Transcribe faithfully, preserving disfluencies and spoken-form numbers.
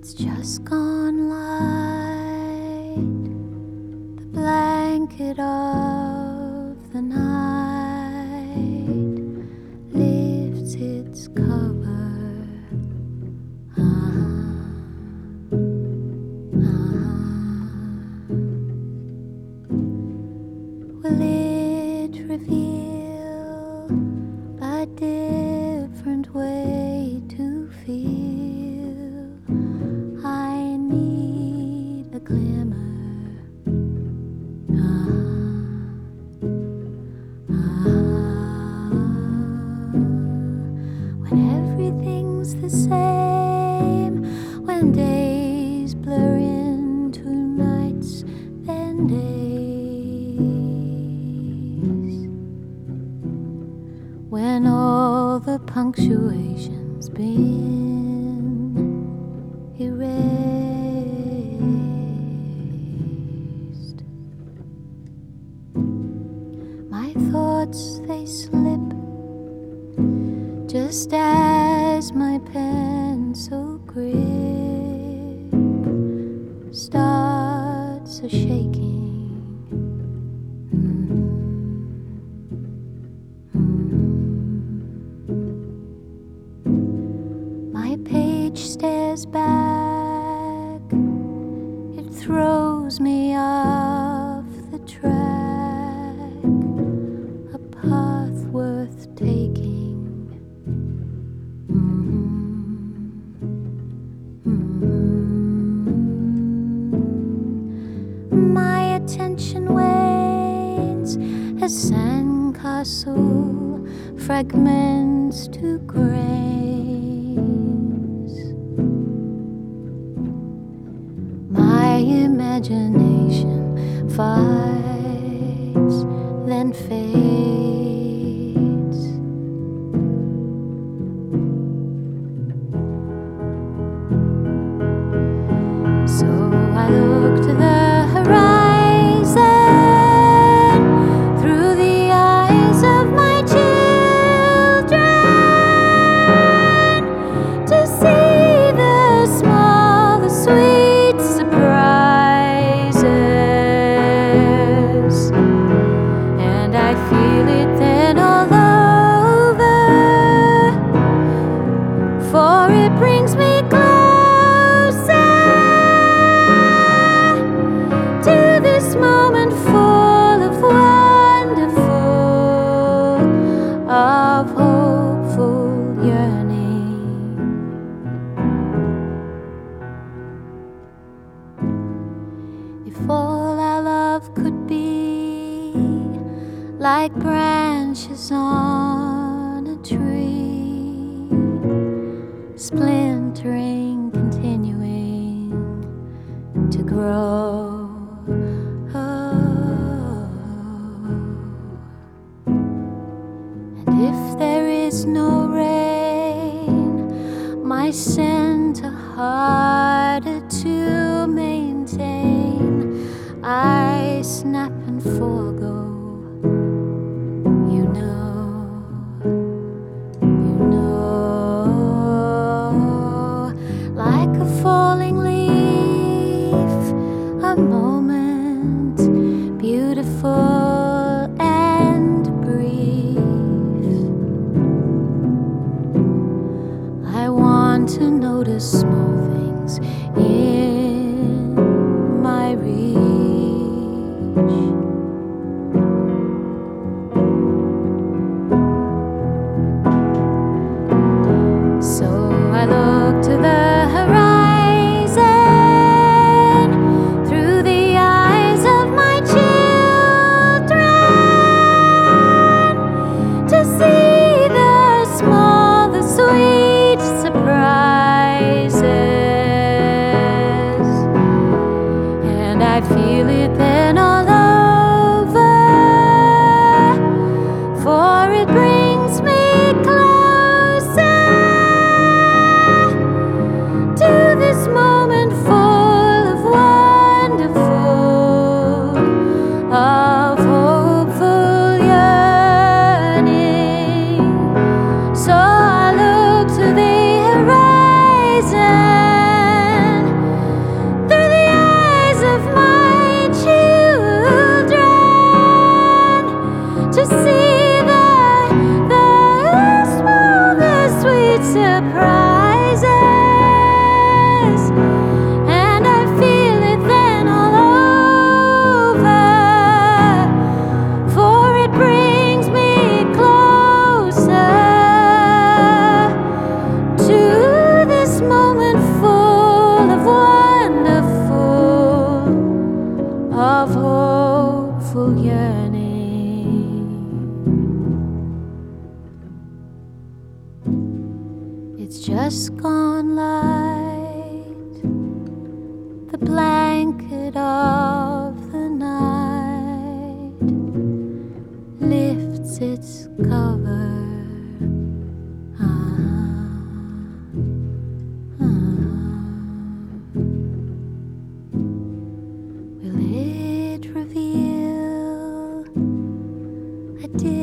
It's just gone light, the blanket of the night lifts its cover. Uh-huh. Uh-huh. Will it reveal a different way to feel? I need a glimmer. Ah, ah, when everything's the same, when days blur into nights, then days, when all the punctuation's been erased. My thoughts, they slip just as my pencil grip starts a shaking. Mm-hmm. Mm-hmm. My page stares back, it throws me off the track, a path worth taking. Mm-hmm. Mm-hmm. My attention wanes as sandcastle fragments to grains. My imagination fights, then fades. So I look to the horizon through the eyes of my children to see the small, the sweet surprises, and I feel it then all over, for it brings me closer to this moment full of wonderful, of hopeful yearning. If all our love could be like branches on a tree, splintering, continuing to grow. Oh. And if there is no rain, my center harder to maintain, I snap and forego. You know, you know, like a falling leaf, a moment beautiful and brief. I want to notice small things in my reach. to see the, the small, the sweet surprises, and I feel it then all over, for it brings me closer to this moment full of wonderful, of hopeful yearning. It's just gone light, the blanket of the night lifts its cover. Ah, ah. Will it reveal a